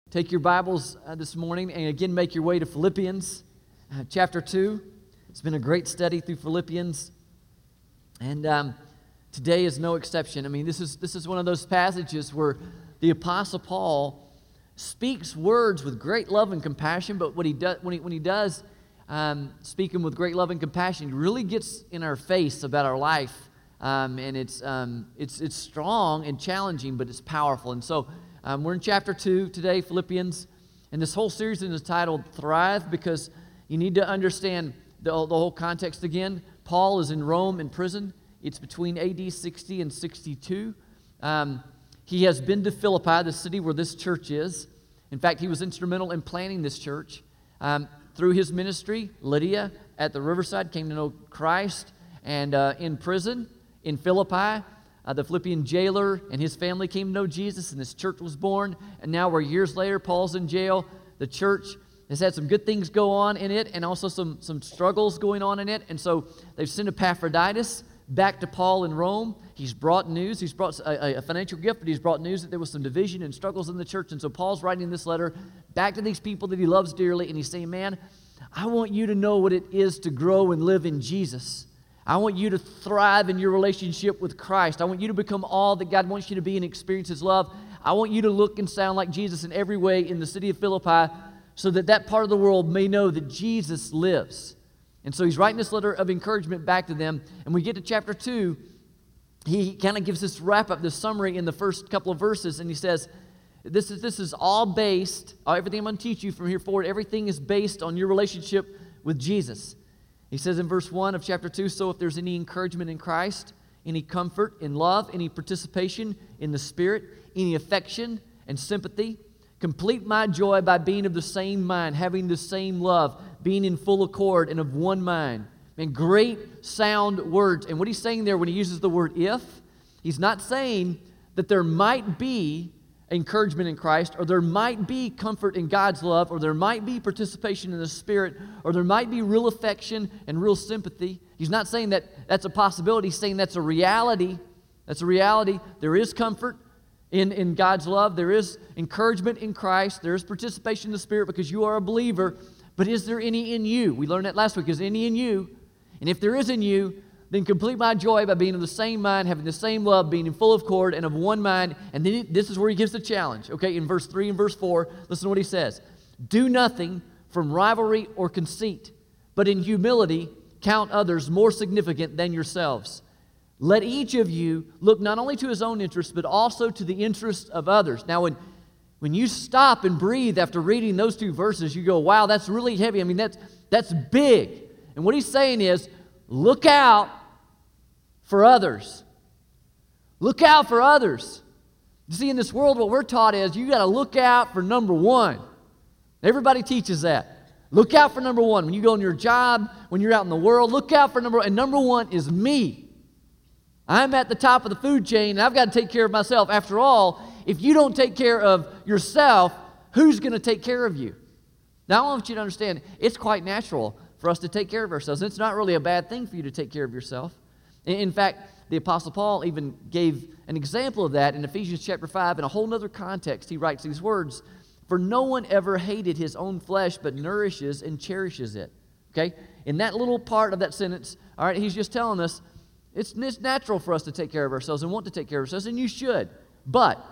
Take your Bibles this morning and again make your way to Philippians chapter 2. It's been a great study through Philippians, and today is no exception. I mean, this is one of those passages where the Apostle Paul speaks words with great love and compassion, but what he does when he does speak them with great love and compassion, he really gets in our face about our life, and it's strong and challenging, but it's powerful. And so we're in chapter 2 today, Philippians, and this whole series is titled Thrive, because you need to understand the whole context again. Paul is in Rome in prison. It's between AD 60 and 62. He has been to Philippi, the city where this church is. In fact, he was instrumental in planning this church. Through his ministry, Lydia at the Riverside came to know Christ, and in prison in Philippi, the Philippian jailer and his family came to know Jesus, and this church was born. And now we're years later, Paul's in jail. The church has had some good things go on in it, and also some struggles going on in it. And so they've sent Epaphroditus back to Paul in Rome. He's brought news. He's brought a financial gift, but he's brought news that there was some division and struggles in the church. And so Paul's writing this letter back to these people that he loves dearly, and he's saying, man, I want you to know what it is to grow and live in Jesus. I want you to thrive in your relationship with Christ. I want you to become all that God wants you to be and experience His love. I want you to look and sound like Jesus in every way in the city of Philippi, so that that part of the world may know that Jesus lives. And so he's writing this letter of encouragement back to them. And we get to chapter 2, he kind of gives this wrap-up, this summary in the first couple of verses, and he says, this is all based, everything I'm going to teach you from here forward, everything is based on your relationship with Jesus. He says in verse 1 of chapter 2, so if there's any encouragement in Christ, any comfort in love, any participation in the Spirit, any affection and sympathy, complete my joy by being of the same mind, having the same love, being in full accord and of one mind. And great sound words. And what he's saying there when he uses the word if, he's not saying that there might be encouragement in Christ, or there might be comfort in God's love, or there might be participation in the Spirit, or there might be real affection and real sympathy. He's not saying that that's a possibility. He's saying that's a reality. That's a reality. There is comfort in God's love. There is encouragement in Christ. There is participation in the Spirit because you are a believer. But is there any in you? We learned that last week. Is there any in you? And if there is in you, then complete my joy by being of the same mind, having the same love, being in full accord and of one mind. And then this is where he gives the challenge. Okay, in verse 3 and verse 4, listen to what he says. Do nothing from rivalry or conceit, but in humility count others more significant than yourselves. Let each of you look not only to his own interests, but also to the interests of others. Now, when you stop and breathe after reading those two verses, you go, wow, that's really heavy. I mean, that's big. And what he's saying is, look out for others. Look out for others. You see, in this world, what we're taught is you got to look out for number one. Everybody teaches that. Look out for number one. When you go on your job, when you're out in the world, look out for number one. And number one is me. I'm at the top of the food chain, and I've got to take care of myself. After all, if you don't take care of yourself, who's going to take care of you? Now, I want you to understand, it's quite natural for us to take care of ourselves. It's not really a bad thing for you to take care of yourself. In fact, the Apostle Paul even gave an example of that in Ephesians chapter 5. In a whole other context, he writes these words, for no one ever hated his own flesh, but nourishes and cherishes it. Okay? In that little part of that sentence, all right, he's just telling us, it's natural for us to take care of ourselves and want to take care of ourselves, and you should. But,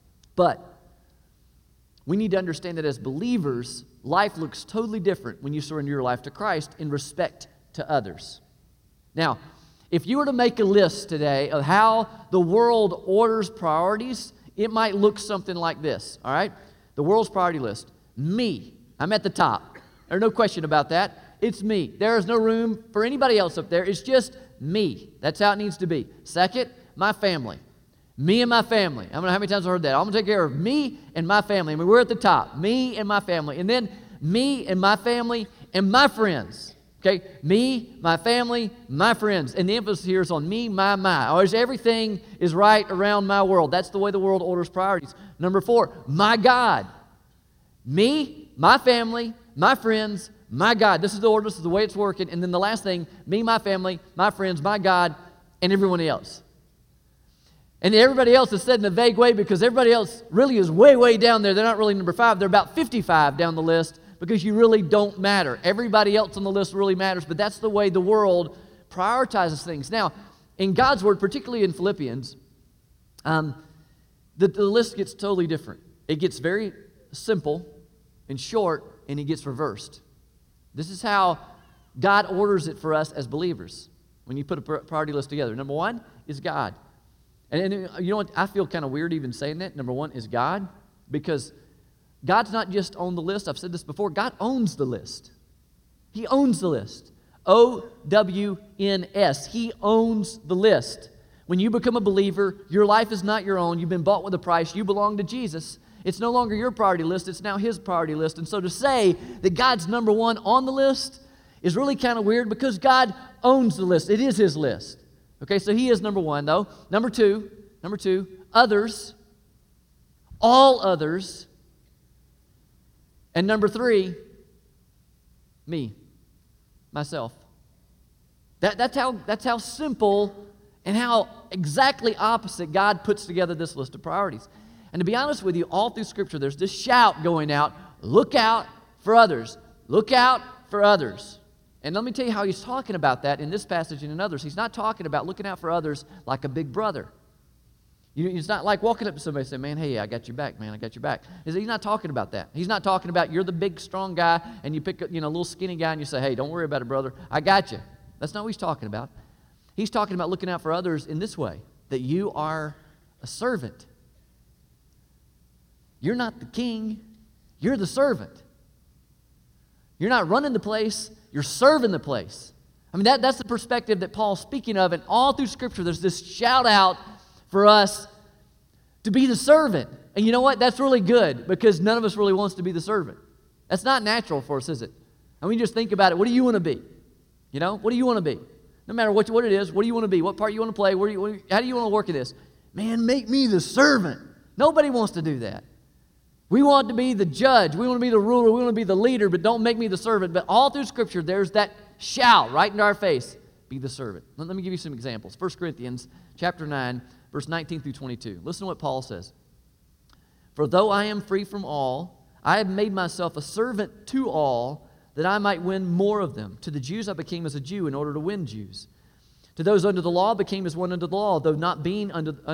we need to understand that as believers, life looks totally different when you surrender your life to Christ in respect to others. Now, if you were to make a list today of how the world orders priorities, it might look something like this, all right? The world's priority list. Me. I'm at the top. There's no question about that. It's me. There is no room for anybody else up there. It's just me. That's how it needs to be. Second, my family. Me and my family. I don't know how many times I've heard that. I'm going to take care of me and my family. I mean, we're at the top. Me and my family. And then me and my family and my friends. Okay? Me, my family, my friends. And the emphasis here is on me, my. Always everything is right around my world. That's the way the world orders priorities. Number 4, my God. Me, my family, my friends, my God. This is the order. This is the way it's working. And then the last thing, me, my family, my friends, my God, and everyone else. And everybody else is said in a vague way because everybody else really is way, way down there. They're not really number 5. They're about 55 down the list because you really don't matter. Everybody else on the list really matters, but that's the way the world prioritizes things. Now, in God's Word, particularly in Philippians, the list gets totally different. It gets very simple and short, and it gets reversed. This is how God orders it for us as believers when you put a priority list together. Number 1 is God. And you know what? I feel kind of weird even saying that. Number 1 is God, because God's not just on the list. I've said this before. God owns the list. He owns the list. O-W-N-S. He owns the list. When you become a believer, your life is not your own. You've been bought with a price. You belong to Jesus. It's no longer your priority list. It's now His priority list. And so to say that God's number 1 on the list is really kind of weird because God owns the list. It is His list. Okay, so He is number 1, though. Number two, others, all others. And number 3, me, myself. That's how simple and how exactly opposite God puts together this list of priorities. And to be honest with you, all through Scripture, there's this shout going out, look out for others. Look out for others. And let me tell you how He's talking about that in this passage and in others. He's not talking about looking out for others like a big brother. It's not like walking up to somebody and saying, man, hey, I got your back, man, I got your back. He's not talking about that. He's not talking about you're the big, strong guy and you pick a little skinny guy and you say, hey, don't worry about it, brother. I got you. That's not what He's talking about. He's talking about looking out for others in this way, that you are a servant. You're not the king. You're the servant. You're not running the place. You're serving the place. I mean, that's the perspective that Paul's speaking of. And all through Scripture, there's this shout out for us to be the servant. And you know what? That's really good because none of us really wants to be the servant. That's not natural for us, is it? I mean, just think about it. What do you want to be? What do you want to be? No matter what it is, what do you want to be? What part you want to play? How do you want to work at this? Man, make me the servant. Nobody wants to do that. We want to be the judge. We want to be the ruler. We want to be the leader, but don't make me the servant. But all through Scripture, there's that shout right in our face. Be the servant. Let me give you some examples. 1 Corinthians chapter 9, verse 19 through 22. Listen to what Paul says. For though I am free from all, I have made myself a servant to all, that I might win more of them. To the Jews I became as a Jew in order to win Jews. To those under the law I became as one under the law, though not being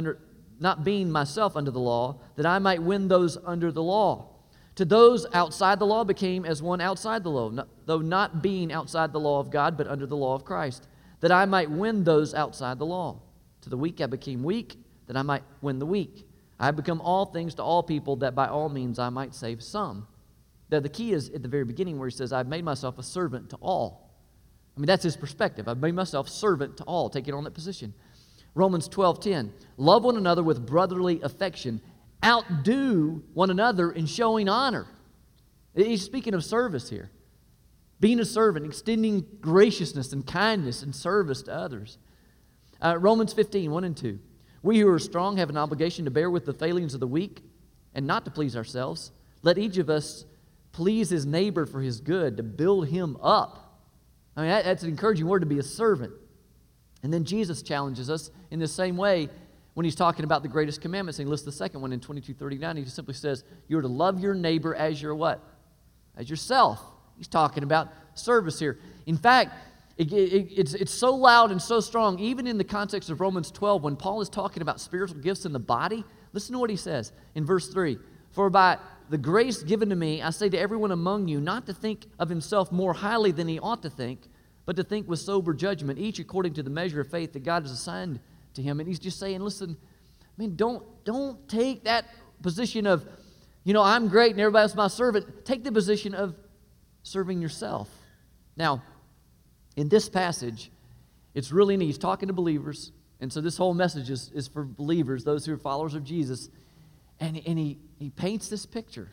myself under the law, that I might win those under the law. To those outside the law became as one outside the law, though not being outside the law of God, but under the law of Christ, that I might win those outside the law. To the weak I became weak, that I might win the weak. I have become all things to all people, that by all means I might save some. Now, the key is at the very beginning where he says, I've made myself a servant to all. I mean, that's his perspective. I've made myself servant to all, taking on that position. Romans 12:10, love one another with brotherly affection. Outdo one another in showing honor. He's speaking of service here. Being a servant, extending graciousness and kindness and service to others. Romans 15:1 and 2. We who are strong have an obligation to bear with the failings of the weak and not to please ourselves. Let each of us please his neighbor for his good, to build him up. I mean, that's an encouraging word, to be a servant. And then Jesus challenges us in the same way when he's talking about the greatest commandments. And he lists the second one in 22:39. He simply says, you're to love your neighbor as your what? As yourself. He's talking about service here. In fact, it's so loud and so strong, even in the context of Romans 12, when Paul is talking about spiritual gifts in the body. Listen to what he says in verse 3. For by the grace given to me, I say to everyone among you, not to think of himself more highly than he ought to think, but to think with sober judgment, each according to the measure of faith that God has assigned to him. And he's just saying, listen, don't take that position of, I'm great and everybody else is my servant. Take the position of serving yourself. Now, in this passage, it's really neat. He's talking to believers, and so this whole message is for believers, those who are followers of Jesus. And he paints this picture.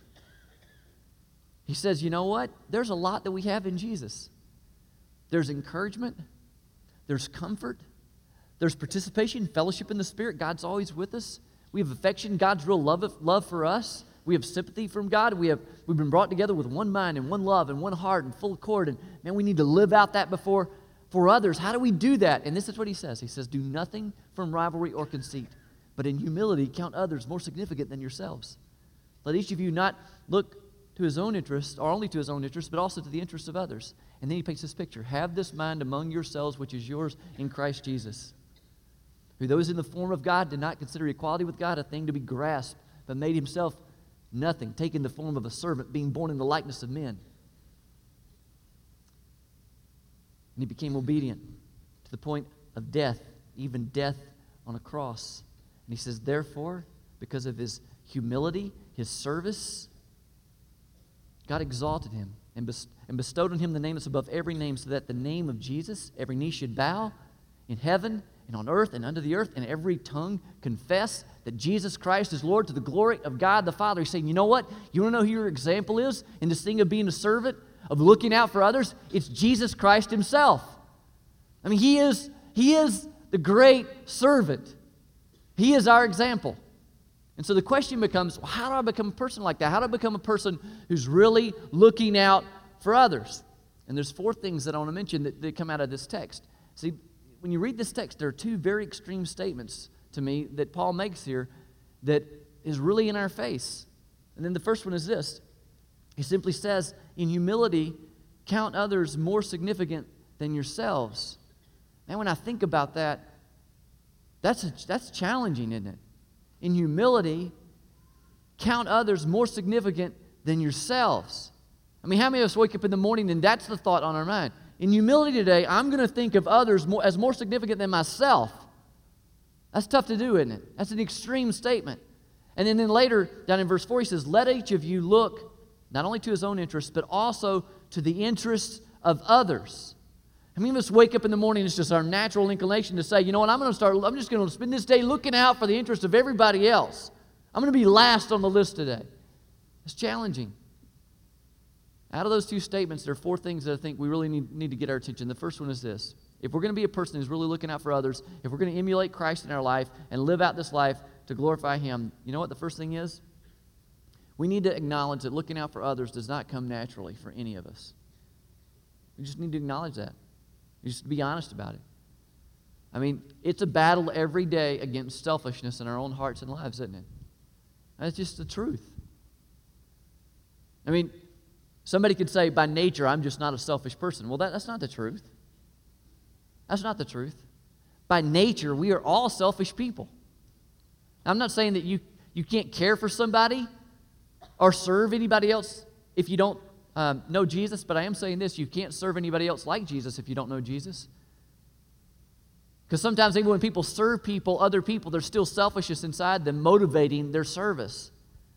He says, you know what? There's a lot that we have in Jesus. There's encouragement. There's comfort. There's participation, fellowship in the Spirit. God's always with us. We have affection, God's real love for us. We have sympathy from God. We've been brought together with one mind and one love and one heart and full accord. And man, we need to live out that for others. How do we do that? And this is what he says. He says, do nothing from rivalry or conceit, but in humility count others more significant than yourselves. Let each of you not look to his own interest, or only to his own interest, but also to the interest of others. And then he paints this picture. Have this mind among yourselves, which is yours in Christ Jesus, who those in the form of God did not consider equality with God a thing to be grasped, but made himself nothing, taking the form of a servant, being born in the likeness of men. And he became obedient to the point of death, even death on a cross. And he says, therefore, because of his humility, his service, God exalted him and bestowed on him the name that's above every name, so that the name of Jesus, every knee should bow in heaven and on earth and under the earth, and every tongue confess that Jesus Christ is Lord, to the glory of God the Father. He's saying, you know what? You want to know who your example is in this thing of being a servant, of looking out for others? It's Jesus Christ himself. I mean, he is the great servant. He is our example. And so the question becomes, well, how do I become a person like that? How do I become a person who's really looking out for others? And there's 4 things that I want to mention that come out of this text. See, when you read this text, there are 2 very extreme statements to me that Paul makes here that is really in our face. And then the first one is this. He simply says, in humility, count others more significant than yourselves. And when I think about that, that's challenging, isn't it? In humility, count others more significant than yourselves. I mean, how many of us wake up in the morning and that's the thought on our mind? In humility today, I'm going to think of others as more significant than myself. That's tough to do, isn't it? That's an extreme statement. And then later, down in verse 4, he says, let each of you look not only to his own interests, but also to the interests of others. How many of us wake up in the morning, it's just our natural inclination to say, you know what, I'm just going to spend this day looking out for the interests of everybody else. I'm going to be last on the list today. It's challenging. Out of those 2 statements, there are 4 things that I think we really need to get our attention. The first one is this. If we're going to be a person who's really looking out for others, if we're going to emulate Christ in our life and live out this life to glorify him, you know what the first thing is? We need to acknowledge that looking out for others does not come naturally for any of us. We just need to acknowledge that. Just be honest about it. I mean, it's a battle every day against selfishness in our own hearts and lives, isn't it? That's just the truth. I mean, somebody could say, by nature, I'm just not a selfish person. Well, that's not the truth. That's not the truth. By nature, we are all selfish people. I'm not saying that you can't care for somebody or serve anybody else if you don't know Jesus, but I am saying this, you can't serve anybody else like Jesus if you don't know Jesus. Because sometimes even when people serve other people, there's still selfishness inside them motivating their service.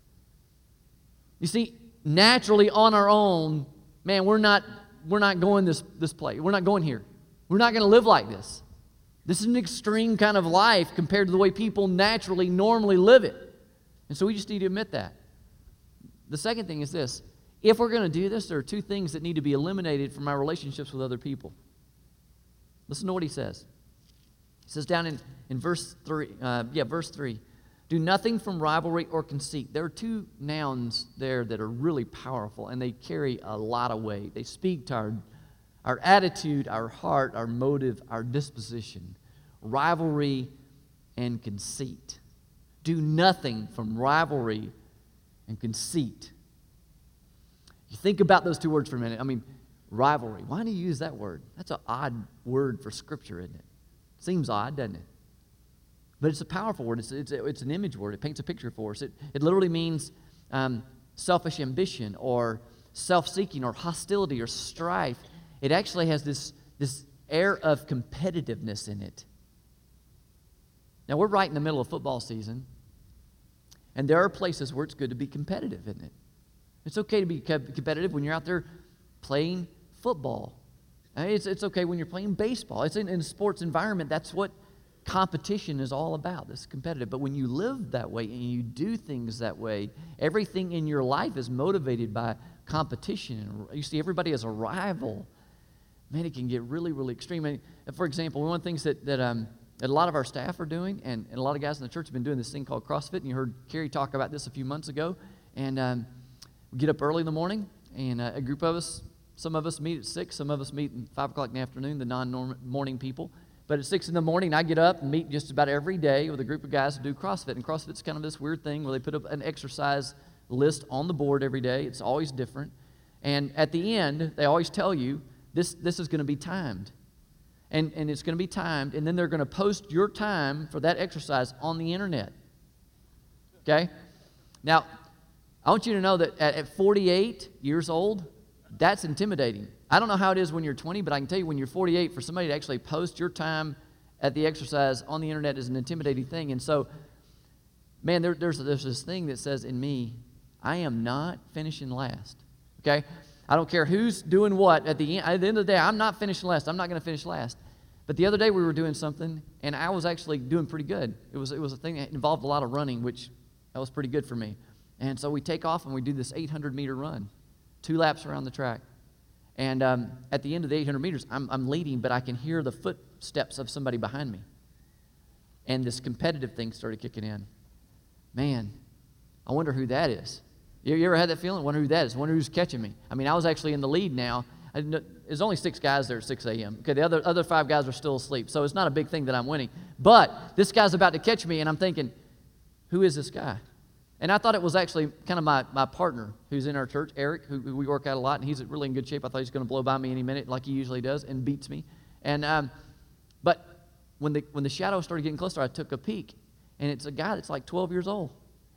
You see, naturally on our own, man, we're not going this place. We're not going here. We're not going to live like this. This is an extreme kind of life compared to the way people normally live it. And so we just need to admit that. The second thing is this. If we're going to do this, there are 2 things that need to be eliminated from our relationships with other people. Listen to what he says. He says down in verse 3, verse 3, do nothing from rivalry or conceit. There are 2 nouns there that are really powerful, and they carry a lot of weight. They speak to our attitude, our heart, our motive, our disposition. Rivalry and conceit. Do nothing from rivalry and conceit. You think about those 2 words for a minute. I mean, rivalry. Why do you use that word? That's an odd word for Scripture, isn't it? Seems odd, doesn't it? But it's a powerful word. It's an image word. It paints a picture for us. It literally means selfish ambition or self-seeking or hostility or strife. It actually has this air of competitiveness in it. Now, we're right in the middle of football season, and there are places where it's good to be competitive, isn't it? It's okay to be competitive when you're out there playing football. It's okay when you're playing baseball. It's in a sports environment. That's what competition is all about. It's competitive. But when you live that way and you do things that way, everything in your life is motivated by competition. You see everybody as a rival. Man, it can get really, really extreme. And for example, one of the things that a lot of our staff are doing, and a lot of guys in the church have been doing this thing called CrossFit, and you heard Carrie talk about this a few months ago. And we get up early in the morning, and a group of us, some of us meet at 6, some of us meet at 5 o'clock in the afternoon, the non-morning people. But at 6 in the morning, I get up and meet just about every day with a group of guys who do CrossFit. And CrossFit's kind of this weird thing where they put up an exercise list on the board every day. It's always different. And at the end, they always tell you, this is going to be timed. And it's going to be timed, and then they're going to post your time for that exercise on the internet. Okay? Now, I want you to know that at 48 years old, that's intimidating. I don't know how it is when you're 20, but I can tell you when you're 48, for somebody to actually post your time at the exercise on the internet is an intimidating thing. And so, man, there's this thing that says in me, I am not finishing last. Okay? I don't care who's doing what. At the end of the day, I'm not finishing last. I'm not going to finish last. But the other day we were doing something, and I was actually doing pretty good. It was a thing that involved a lot of running, which that was pretty good for me. And so we take off and we do this 800-meter run, 2 laps around the track. And at the end of the 800 meters, I'm leading, but I can hear the footsteps of somebody behind me. And this competitive thing started kicking in. Man, I wonder who that is. You ever had that feeling? I wonder who that is. I wonder who's catching me. I mean, I was actually in the lead now. There's only 6 guys there at 6 a.m. Okay, the other 5 guys are still asleep, so it's not a big thing that I'm winning. But this guy's about to catch me, and I'm thinking, who is this guy? And I thought it was actually kind of my partner who's in our church, Eric, who we work out a lot, and he's really in good shape. I thought he's going to blow by me any minute like he usually does and beats me. And but when the shadow started getting closer, I took a peek, and it's a guy that's like 12 years old.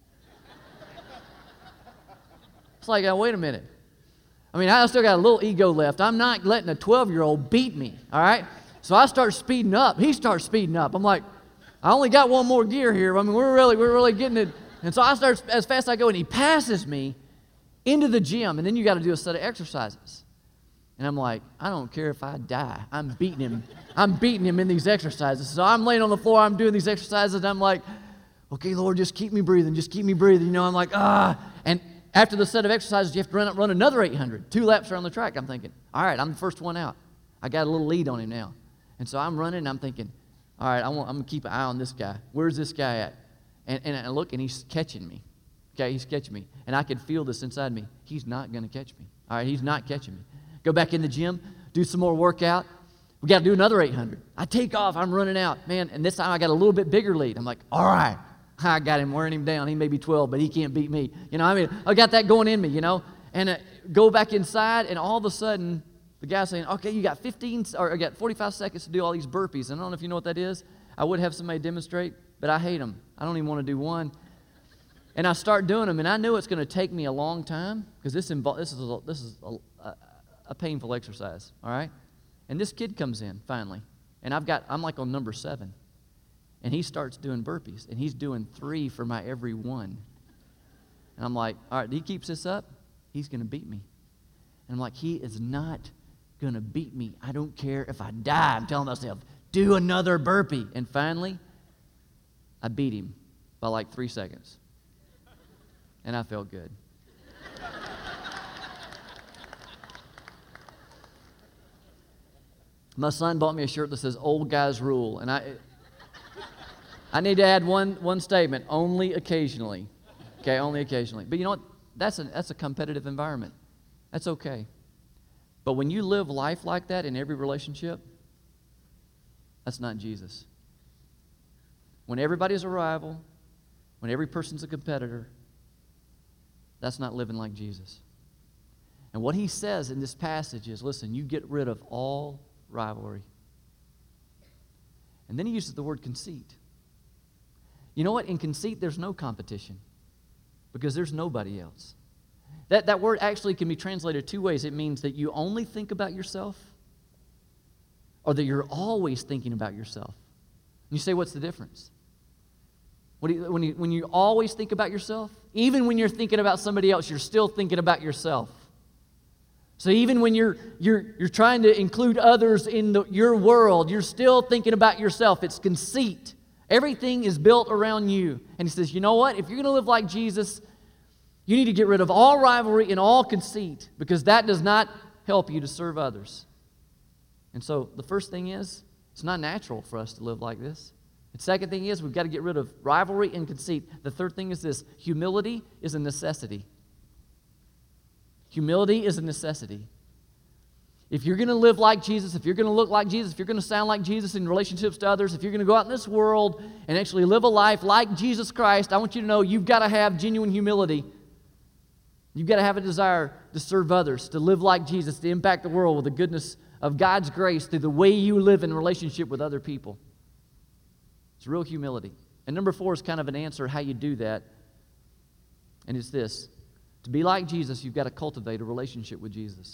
It's like, wait a minute. I mean, I still got a little ego left. I'm not letting a 12-year-old beat me, all right? So I start speeding up. He starts speeding up. I'm like, I only got one more gear here. I mean, we're really getting it. And so I start as fast as I go, and he passes me into the gym, and then you got to do a set of exercises. And I'm like, I don't care if I die. I'm beating him. I'm beating him in these exercises. So I'm laying on the floor. I'm doing these exercises, and I'm like, okay, Lord, just keep me breathing. Just keep me breathing. You know, I'm like, And after the set of exercises, you have to run another 800, 2 laps around the track. I'm thinking, all right, I'm the first one out. I got a little lead on him now. And so I'm running, and I'm thinking, all right, I'm going to keep an eye on this guy. Where's this guy at? And I look, and he's catching me. Okay, he's catching me. And I can feel this inside me. He's not going to catch me. All right, he's not catching me. Go back in the gym, do some more workout. We got to do another 800. I take off. I'm running out. Man, and this time I got a little bit bigger lead. I'm like, all right, I got him, wearing him down. He may be 12, but he can't beat me. You know, I mean, I got that going in me, you know. And go back inside, and all of a sudden, the guy's saying, okay, you got 45 seconds to do all these burpees. And I don't know if you know what that is. I would have somebody demonstrate, but I hate them. I don't even want to do one. And I start doing them, and I knew it's going to take me a long time because this is a painful exercise, all right? And this kid comes in finally, and I'm like on number 7. And he starts doing burpees, and he's doing 3 for my every one. And I'm like, all right, if he keeps this up, he's going to beat me. And I'm like, he is not going to beat me. I don't care if I die. I'm telling myself, do another burpee. And finally, I beat him by like 3 seconds. And I felt good. My son bought me a shirt that says "Old Guys Rule," and I need to add one statement: only occasionally. Okay, only occasionally. But you know what? That's a competitive environment. That's okay. But when you live life like that in every relationship, that's not Jesus. When everybody's a rival, when every person's a competitor, that's not living like Jesus. And what he says in this passage is, listen, you get rid of all rivalry. And then he uses the word conceit. You know what? In conceit, there's no competition because there's nobody else. That word actually can be translated 2 ways. It means that you only think about yourself or that you're always thinking about yourself. And you say, what's the difference? When you always think about yourself, even when you're thinking about somebody else, you're still thinking about yourself. So even when you're trying to include others in your world, you're still thinking about yourself. It's conceit. Everything is built around you. And he says, you know what? If you're going to live like Jesus, you need to get rid of all rivalry and all conceit because that does not help you to serve others. And so the first thing is, it's not natural for us to live like this. The second thing is, we've got to get rid of rivalry and conceit. The third thing is this: humility is a necessity. Humility is a necessity. If you're going to live like Jesus, if you're going to look like Jesus, if you're going to sound like Jesus in relationships to others, if you're going to go out in this world and actually live a life like Jesus Christ, I want you to know you've got to have genuine humility. You've got to have a desire to serve others, to live like Jesus, to impact the world with the goodness of God's grace through the way you live in relationship with other people. It's real humility. And number 4 is kind of an answer how you do that. And it's this. To be like Jesus, you've got to cultivate a relationship with Jesus.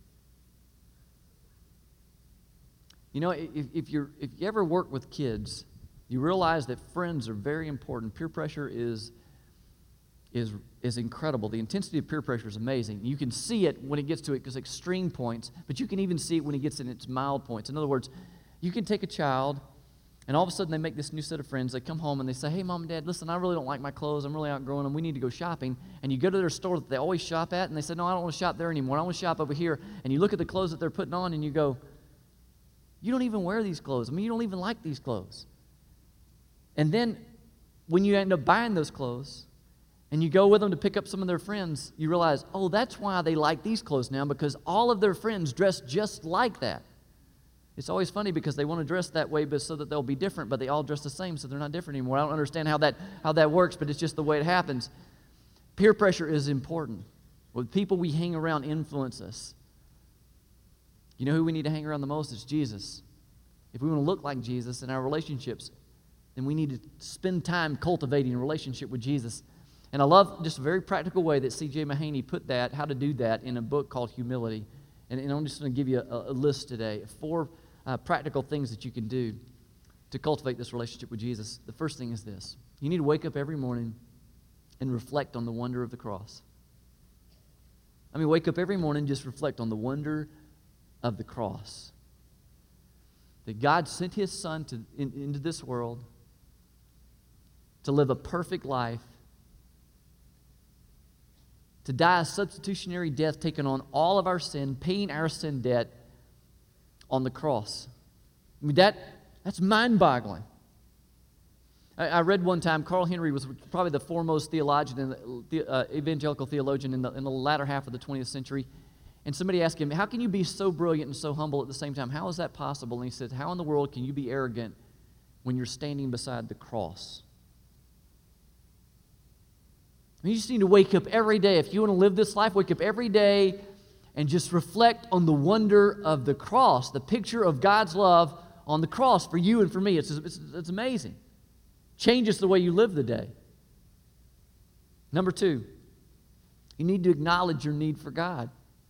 You know, if you ever work with kids, you realize that friends are very important. Peer pressure is incredible. The intensity of peer pressure is amazing. You can see it when it gets to its extreme points, but you can even see it when it gets in its mild points. In other words, you can take a child, and all of a sudden they make this new set of friends. They come home and they say, hey, Mom and Dad, listen, I really don't like my clothes. I'm really outgrowing them. We need to go shopping. And you go to their store that they always shop at, and they say, no, I don't want to shop there anymore. I want to shop over here. And you look at the clothes that they're putting on, and you go, you don't even wear these clothes. I mean, you don't even like these clothes. And then when you end up buying those clothes and you go with them to pick up some of their friends, you realize, oh, that's why they like these clothes now, because all of their friends dress just like that. It's always funny because they want to dress that way but so that they'll be different, but they all dress the same, so they're not different anymore. I don't understand how that works, but it's just the way it happens. Peer pressure is important. When people we hang around influence us. You know who we need to hang around the most? It's Jesus. If we want to look like Jesus in our relationships, then we need to spend time cultivating a relationship with Jesus. And I love just a very practical way that C.J. Mahaney put that, how to do that, in a book called Humility. And I'm just going to give you a list today of 4 practical things that you can do to cultivate this relationship with Jesus. The first thing is this. You need to wake up every morning and reflect on the wonder of the cross. I mean, wake up every morning, just reflect on the wonder of the cross. That God sent His Son into this world to live a perfect life, to die a substitutionary death, taking on all of our sin, paying our sin debt on the cross. I mean, that's mind-boggling. I read one time, Carl Henry was probably the foremost theologian, evangelical theologian in the latter half of the 20th century. And somebody asked him, how can you be so brilliant and so humble at the same time? How is that possible? And he said, how in the world can you be arrogant when you're standing beside the cross? You just need to wake up every day. If you want to live this life, wake up every day and just reflect on the wonder of the cross, the picture of God's love on the cross for you and for me. It's amazing. Changes the way you live the day. Number 2, you need to acknowledge your need for God.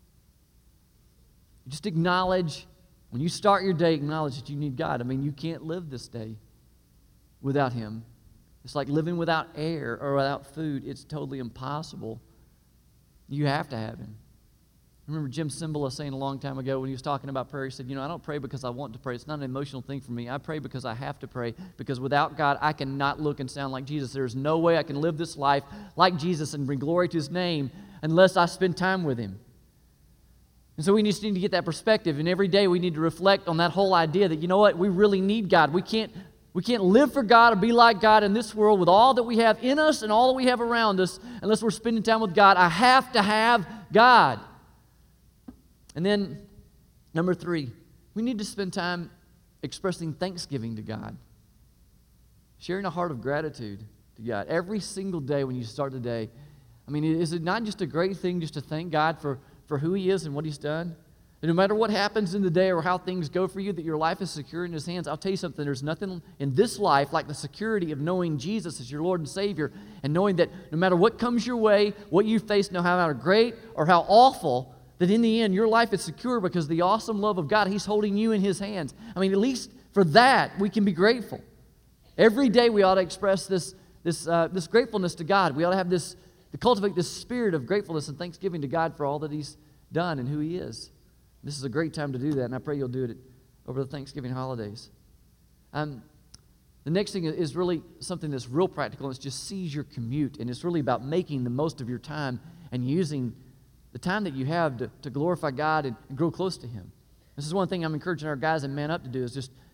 Just acknowledge, when you start your day, acknowledge that you need God. I mean, you can't live this day without Him. It's like living without air or without food. It's totally impossible. You have to have Him. I remember Jim Cymbala saying a long time ago when he was talking about prayer, he said, I don't pray because I want to pray. It's not an emotional thing for me. I pray because I have to pray, because without God, I cannot look and sound like Jesus. There's no way I can live this life like Jesus and bring glory to His name unless I spend time with Him. And so we just need to get that perspective, and every day we need to reflect on that whole idea that, you know what, we really need God. We can't live for God or be like God in this world with all that we have in us and all that we have around us unless we're spending time with God. I have to have God. And then, number 3, we need to spend time expressing thanksgiving to God. Sharing a heart of gratitude to God. Every single day when you start the day, I mean, is it not just a great thing just to thank God for who He is and what He's done? And no matter what happens in the day or how things go for you, that your life is secure in His hands. I'll tell you something, there's nothing in this life like the security of knowing Jesus as your Lord and Savior, and knowing that no matter what comes your way, what you face, no matter how great or how awful, that in the end your life is secure because the awesome love of God, He's holding you in His hands. I mean, at least for that, we can be grateful. Every day we ought to express this gratefulness to God. We ought to have to cultivate this spirit of gratefulness and thanksgiving to God for all that He's done and who He is. This is a great time to do that, and I pray you'll do it over the Thanksgiving holidays. The next thing is really something that's real practical, and it's just seize your commute, and it's really about making the most of your time and using the time that you have to glorify God and grow close to Him. This is one thing I'm encouraging our guys and Man Up to do, is just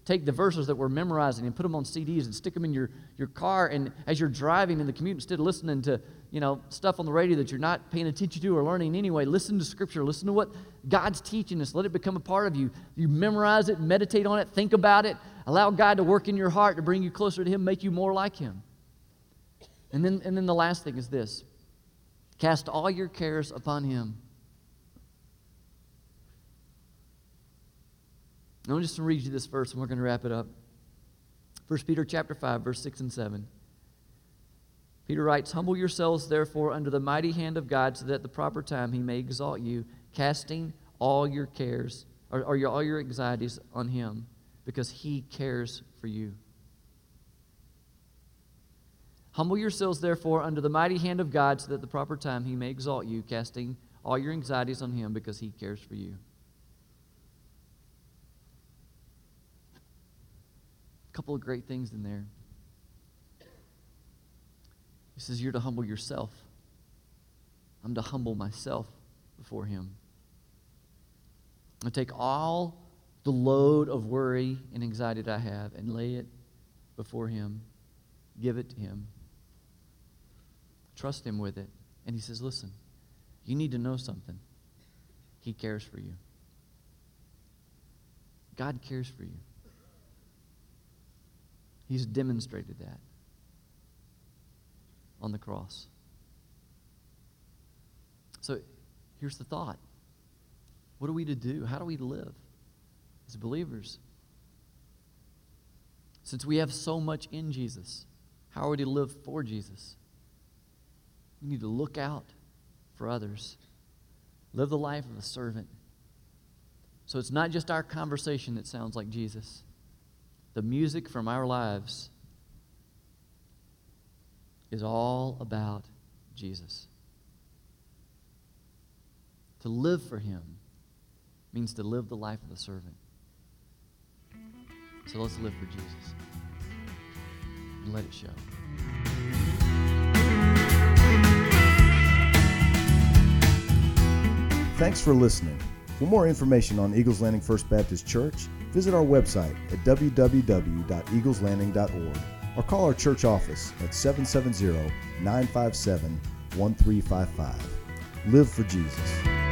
take the verses that we're memorizing and put them on CDs and stick them in your car, and as you're driving in the commute, instead of listening to, stuff on the radio that you're not paying attention to or learning anyway, listen to Scripture. Listen to what God's teaching us. Let it become a part of you. You memorize it, meditate on it, think about it. Allow God to work in your heart to bring you closer to Him, make you more like Him. And then the last thing is this. Cast all your cares upon Him. I'm just going to read you this verse and we're going to wrap it up. 1 Peter chapter 5, verse 6 and 7. Peter writes, "Humble yourselves, therefore, under the mighty hand of God, so that at the proper time He may exalt you, casting all your cares, all your anxieties on Him, because He cares for you." Humble yourselves, therefore, under the mighty hand of God, so that at the proper time He may exalt you, casting all your anxieties on Him, because He cares for you. A couple of great things in there. He says you're to humble yourself. I'm to humble myself before Him. I take all the load of worry and anxiety that I have and lay it before Him. Give it to Him. Trust Him with it. And He says, listen, you need to know something. He cares for you. God cares for you. He's demonstrated that on the cross. So here's the thought. What are we to do? How do we live as believers? Since we have so much in Jesus, how are we to live for Jesus? We need to look out for others. Live the life of a servant. So it's not just our conversation that sounds like Jesus. The music from our lives is all about Jesus. To live for Him means to live the life of a servant. So let's live for Jesus and let it show. Thanks for listening. For more information on Eagles Landing First Baptist Church, visit our website at www.eagleslanding.org or call our church office at 770-957-1355. Live for Jesus.